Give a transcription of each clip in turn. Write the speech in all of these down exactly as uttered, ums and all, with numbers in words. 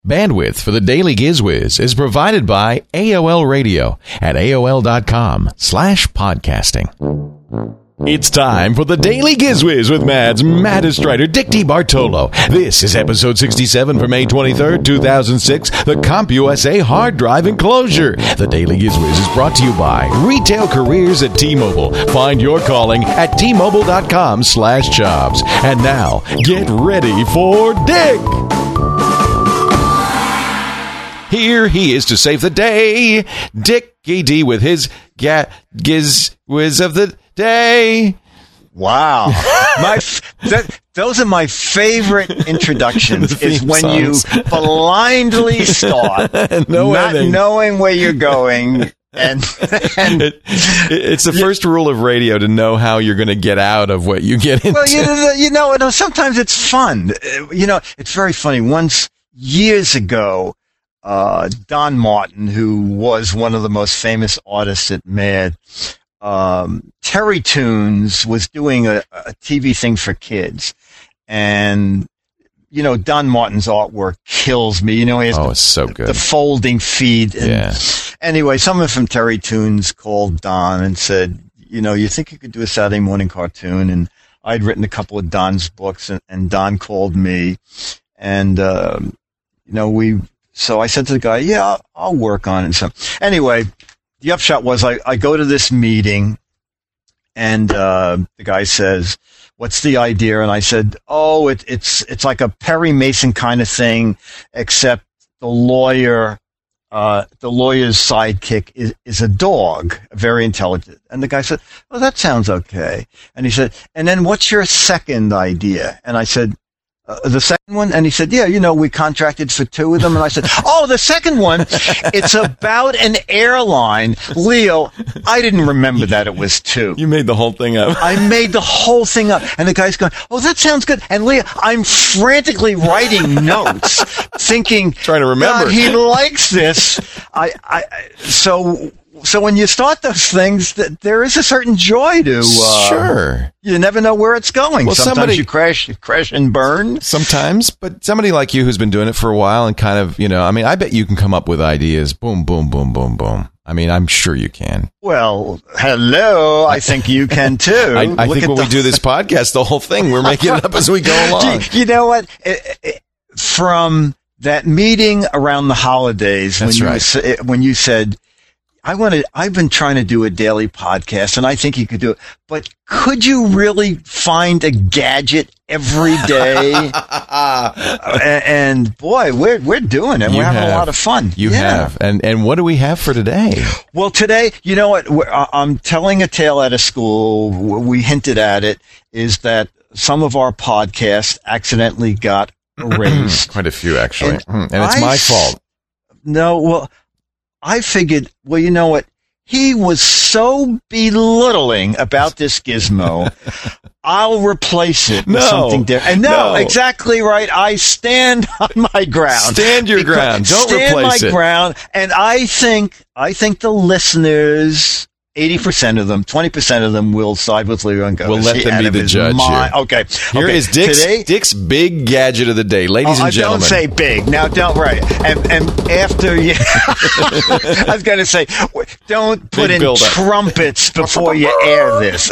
Bandwidth for the Daily GizWiz is provided by A O L Radio at A O L dot com slash podcasting. It's time for the Daily GizWiz with Mads Mattis-Strider, Dick DeBartolo. This is episode sixty-seven for May twenty-third, two thousand six, the CompUSA hard drive enclosure. The Daily GizWiz is brought to you by Retail Careers at T-Mobile. Find your calling at T Mobile dot com slash jobs. And now, get ready for Dick. Here he is to save the day, Dickie D with his ga- GizWiz of the day. Wow. my f- that, those are my favorite introductions, is when songs. You blindly start, no not ending. Knowing where you're going. And, and it, it's the first rule of radio to know how you're going to get out of what you get into. Well, you, you know, sometimes it's fun. You know, it's very funny. Once, years ago, Uh, Don Martin, who was one of the most famous artists at Mad, um, Terry Tunes was doing a, a T V thing for kids. And, you know, Don Martin's artwork kills me. You know, he has oh, the, it's so good. the folding feed. And yeah. Anyway, someone from Terry Tunes called Don and said, you know, you think you could do a Saturday morning cartoon? And I'd written a couple of Don's books, and, and Don called me. And, um, you know, we... So I said to the guy, yeah, I'll, I'll work on it. So anyway, the upshot was I, I go to this meeting, and uh, the guy says, what's the idea? And I said, oh, it, it's it's like a Perry Mason kind of thing, except the lawyer, uh, the lawyer's sidekick is, is a dog, very intelligent. And the guy said, well, that sounds okay. And he said, and then what's your second idea? And I said, Uh, the second one? And he said, yeah, you know, we contracted for two of them. And I said, oh, the second one, it's about an airline. Leo, I didn't remember that it was two. You made the whole thing up. I made the whole thing up. And the guy's going, oh, that sounds good. And Leo, I'm frantically writing notes, thinking, trying to remember. God, he likes this. I, I, so... So when you start those things, th- there is a certain joy to. Uh, sure. You never know where it's going. Well, sometimes somebody, you crash, you crash and burn. Sometimes, but somebody like you who's been doing it for a while and kind of, you know, I mean, I bet you can come up with ideas. Boom, boom, boom, boom, boom. I mean, I'm sure you can. Well, hello. I think you can too. I, I think when the- we do this podcast, the whole thing, we're making it up as we go along. You, you know what? It, it, from that meeting around the holidays, That's when right. you when you said, I want to, I've been trying to do a daily podcast, and I think you could do it, but could you really find a gadget every day? and, and boy, we're, we're doing it. You we're having have. a lot of fun. You yeah. have. And, and what do we have for today? Well, today, you know what? We're, I'm telling a tale out of school. We hinted at it, is that some of our podcasts accidentally got erased. Quite a few, actually. And, and it's I my fault. No, well, I figured, well, you know what? He was so belittling about this gizmo. I'll replace it with no, something different. And no, no, exactly right. I stand on my ground. Stand your ground. Don't stand replace my it. ground. And I think, I think the listeners, eighty percent of them, twenty percent of them will side with Leo and go. We'll let them be the judge mind. here. Okay. Here okay. is Dick's, Today, Dick's big gadget of the day. Ladies oh, and gentlemen. Don't say big. Now, don't, right. And, and after you, I was going to say, don't put Big in buildup. trumpets before you air this.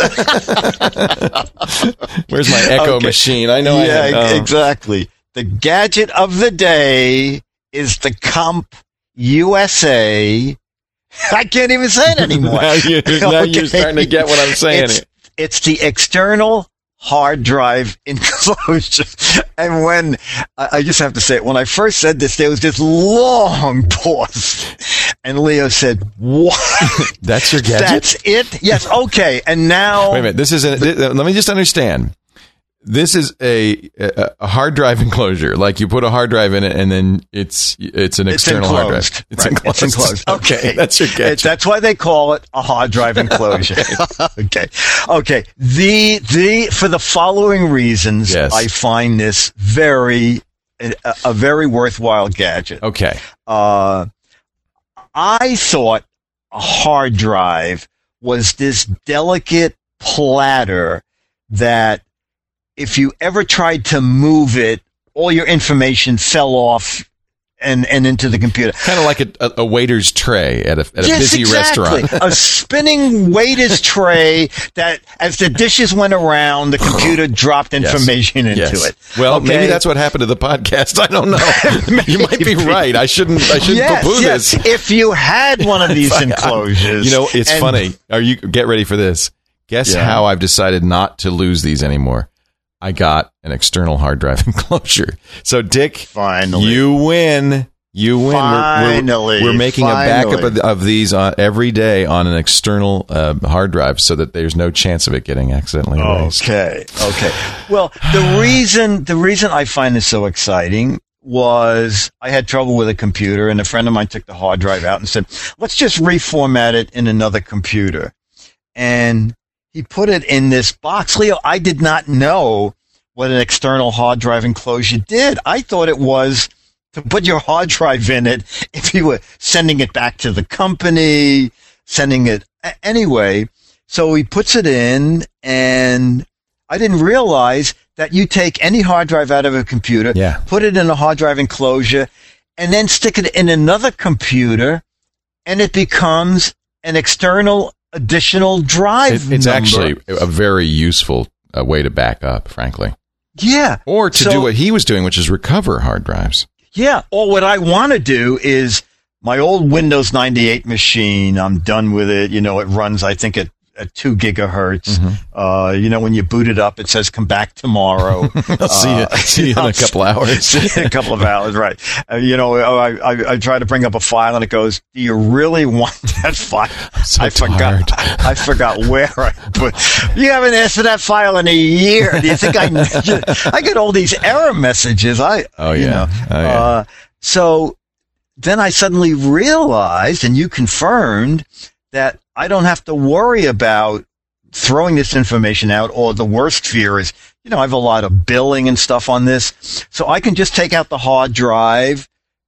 Where's my echo Okay. machine? I know yeah, I have. Oh. exactly. The gadget of the day is the Comp U S A. I can't even say it anymore. now you, now Okay. you're starting to get what I'm saying. It's, it's the external hard drive enclosure. And when, I, I just have to say it, when I first said this, there was this long pause. And Leo said, what? That's your gadget? That's it? Yes, okay. And now... Wait a minute. This is a, this, let me just understand. This is a, a a hard drive enclosure. Like you put a hard drive in it, and then it's it's an It's external hard drive. enclosed. It's Right. enclosed. It's enclosed. Okay, that's your gadget. It's, that's why they call it a hard drive enclosure. okay. Okay. The, the, for the following reasons, Yes. I find this very, a, a very worthwhile gadget. Okay. Uh, I thought a hard drive was this delicate platter that if you ever tried to move it, all your information fell off and, and into the computer. Kind of like a, a, a waiter's tray at a, at a yes, busy exactly. restaurant. A spinning waiter's tray that, as the dishes went around, the computer dropped information yes. into yes. it. Well, okay? maybe that's what happened to the podcast. I don't know. You might be right. I shouldn't. I shouldn't yes, poo-poo yes. this. If you had one of these enclosures, you know, it's and, funny. Are you get ready for this? Guess yeah. how I've decided not to lose these anymore. I got an external hard drive enclosure. So, Dick, finally, you win. You win. Finally, we're, we're, we're making finally. a backup of, of these on, every day on an external uh, hard drive, so that there's no chance of it getting accidentally erased. Okay, okay. Well, the reason the reason I find this so exciting was I had trouble with a computer, and a friend of mine took the hard drive out and said, "Let's just reformat it in another computer." And he put it in this box. Leo, I did not know what an external hard drive enclosure did. I thought it was to put your hard drive in it if you were sending it back to the company, sending it anyway. So he puts it in, and I didn't realize that you take any hard drive out of a computer, yeah. put it in a hard drive enclosure, and then stick it in another computer, and it becomes an external additional drive it, It's number. actually a very useful uh, way to back up, frankly. Yeah. Or to so, do what he was doing, which is recover hard drives. Yeah. Or what I want to do is my old Windows ninety-eight machine, I'm done with it. You know, it runs, I think, at, at two gigahertz. Mm-hmm. Uh, you know, when you boot it up, it says come back tomorrow. I'll see you, uh, see you in a couple hours. See you in a couple of hours, right. Uh, you know, I, I, I try to bring up a file and it goes, do you really want that file? I'm so I tired. forgot. I, I forgot where I put. You haven't asked for that file in a year. Do you think I? I get all these error messages. I. Oh you yeah. Know, oh, yeah. Uh, so then I suddenly realized, and you confirmed, that I don't have to worry about throwing this information out, or the worst fear is, you know, I have a lot of billing and stuff on this, so I can just take out the hard drive,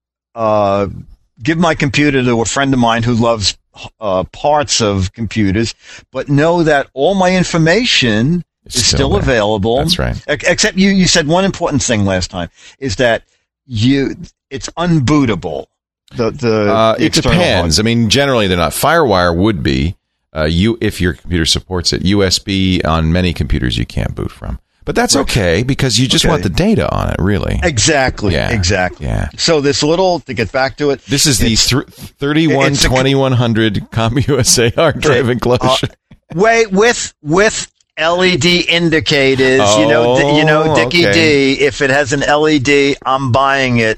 uh, give my computer to a friend of mine who loves uh, parts of computers, but know that all my information It's is still still there. available. That's right. Except you, you said one important thing last time, is that you, it's unbootable. The, the uh, it external depends. hard. I mean, generally they're not. FireWire would be, uh, you if your computer supports it. U S B on many computers you can't boot from. But that's okay, because you just Okay. want the data on it, really. Exactly, Yeah. exactly. Yeah. So this little, to get back to it, This is the it's- th- thirty-one it's a- twenty-one hundred CompUSA hard drive Okay. enclosure. Uh, wait, with with L E D indicators, you know, d- you know, Oh, Dickie okay. D. If it has an L E D, I'm buying it.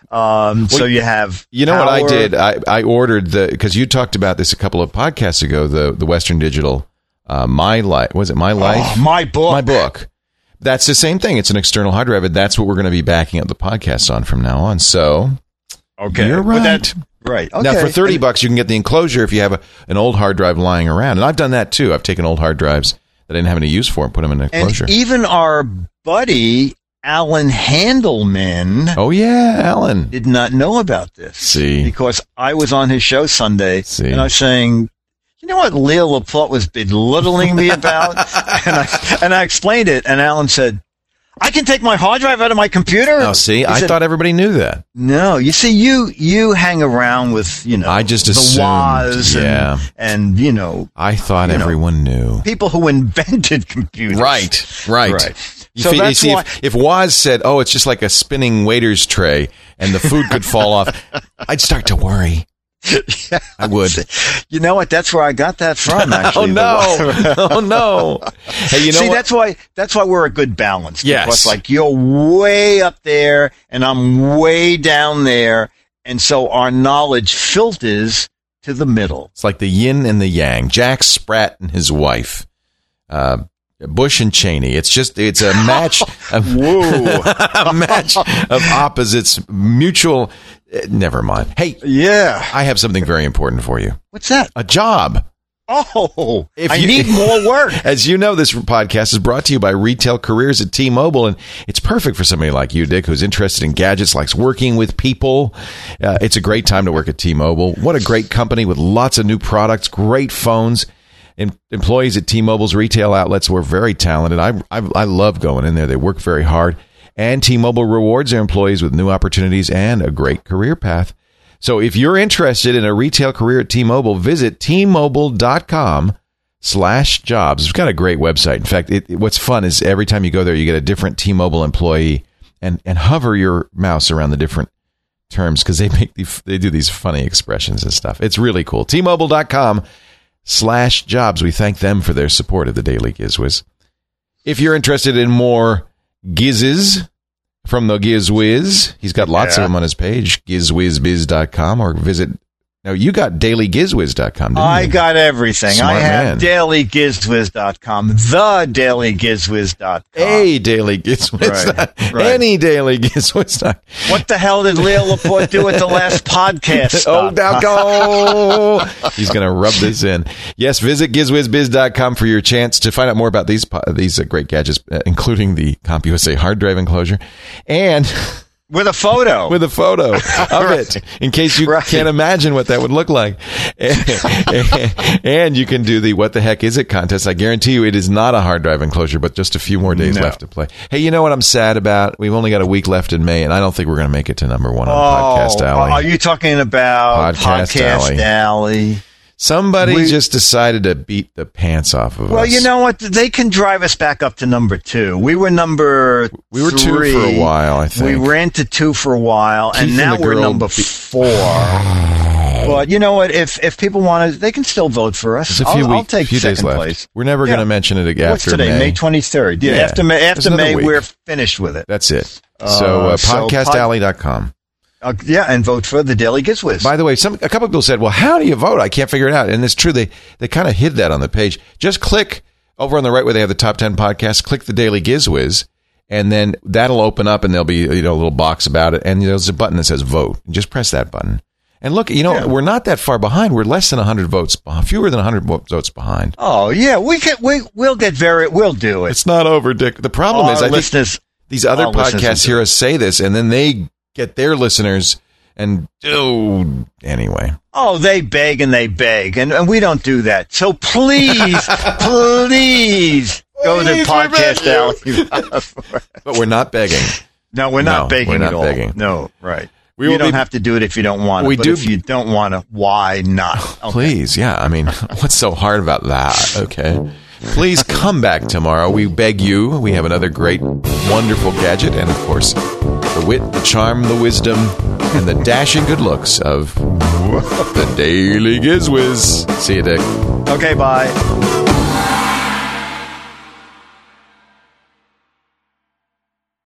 Um, so Well, you have. You know what I power. did? I, I ordered the, because you talked about this a couple of podcasts ago, the, the Western Digital, uh, My Life, was it My Life? Oh, my book. My book. That's the same thing. It's an external hard drive, and that's what we're going to be backing up the podcast on from now on. So, Okay, you're But right. that- right. Okay. Now, for thirty bucks, you can get the enclosure if you have a, an old hard drive lying around. And I've done that too. I've taken old hard drives that I didn't have any use for and put them in an And enclosure. even our buddy Alan Handelman Oh, yeah, Alan. did not know about this. See. Because I was on his show Sunday, See. and I was saying, you know what Leo Laporte was belittling me about? and I and I explained it, and Alan said, I can take my hard drive out of my computer? Oh, see, He I said, thought everybody knew that. no, you see, you you hang around with, you know, I just the assumed, Woz and, yeah. and, you know, I thought You know. everyone knew. people who invented computers. Right, right. Right. You, So fe- you that's see, why- if, if Woz said, oh, it's just like a spinning waiter's tray and the food could fall off, I'd start to worry. Yeah. I would. You know what? That's where I got that from, actually. Oh, no. Oh, no. Hey, you know See, what? that's why that's why we're a good balance. Yes. Because, like, you're way up there and I'm way down there, and so our knowledge filters to the middle. It's like the yin and the yang. Jack Spratt and his wife. Uh, Bush and Cheney. It's just, it's a match of, Whoa. a match of opposites, mutual. eh, Never mind. Hey, Yeah. I have something very important for you. What's that? A job. Oh, If I you- need more work. As you know, this podcast is brought to you by Retail Careers at T-Mobile, and it's perfect for somebody like you, Dick, who's interested in gadgets, likes working with people. Uh, it's a great time to work at T-Mobile. What a great company with lots of new products, great phones. And employees at T-Mobile's retail outlets were very talented. I, I I love going in there. They work very hard. And T-Mobile rewards their employees with new opportunities and a great career path. So if you're interested in a retail career at T-Mobile, visit T-Mobile.com slash jobs. It's got a great website. In fact, it, what's fun is every time you go there, you get a different T-Mobile employee and, and hover your mouse around the different terms because they make the, they do these funny expressions and stuff. It's really cool. T-Mobile.com slash jobs. We thank them for their support of the Daily GizWiz. If you're interested in more Gizzes from the GizWiz, he's got lots yeah. of them on his page, giz wiz biz dot com, or visit. No, you got daily giz wiz dot com, didn't I you? got everything. Smart I have man. daily giz wiz dot com, the daily giz wiz dot com. A daily GizWiz. Right, right. Any daily GizWiz. What the hell did Leo Laporte do at the last podcast? Oh, now go. He's going to rub this in. Yes, visit giz wiz biz dot com for your chance to find out more about these these uh, great gadgets, uh, including the CompUSA hard drive enclosure. And... With a photo. With a photo of right. it, in case you right. can't imagine what that would look like. And, and you can do the What the Heck Is It contest. I guarantee you it is not a hard drive enclosure, but just a few more days no. left to play. Hey, you know what I'm sad about? We've only got a week left in May, and I don't think we're going to make it to number one on oh, Podcast Alley. Are you talking about Podcast, Podcast Alley? Alley? Somebody we, just decided to beat the pants off of well, us. Well, you know what? They can drive us back up to number two. We were number We were three. two for a while, I think. We ran to two for a while, Keith and now and the we're girl number be- four. But you know what? If if people want to, they can still vote for us. There's a few, I'll, week, I'll take few days second left. place. We're never Yeah. going to mention it again What's after today? May. May twenty-third. Yeah, Yeah. after May, after May week. we're finished with it. That's it. Uh, So, uh, so podcast alley dot com. Uh, yeah, and vote for the Daily GizWiz. By the way, some a couple people said, "Well, how do you vote? I can't figure it out." And it's true; they they kind of hid that on the page. Just click over on the right where they have the top ten podcasts. Click the Daily GizWiz, and then that'll open up, and there'll be you know a little box about it, and there's a button that says "Vote." Just press that button, and look. You know, Yeah. we're not that far behind. We're less than one hundred votes, fewer than one hundred votes behind. Oh yeah, we can. We we'll get very. We'll do it. It's not over, Dick. The problem Our is, I listeners, think these other our listeners podcasts will do hear us say this, and then they get their listeners. And oh, anyway. Oh, they beg and they beg, and, and we don't do that. So please, please go to Please, Podcast Alley. But we're not begging. No, we're not No, begging we're not at all. begging. No, right. We you will don't be- have to do it if you don't want to. We but do- if you don't want to, why not? Okay. Please, yeah. I mean, what's so hard about that? Okay. Please come back tomorrow. We beg you. We have another great, wonderful gadget. And, of course, the wit, the charm, the wisdom, and the dashing good looks of the Daily GizWiz. See you, Dick. Okay, bye.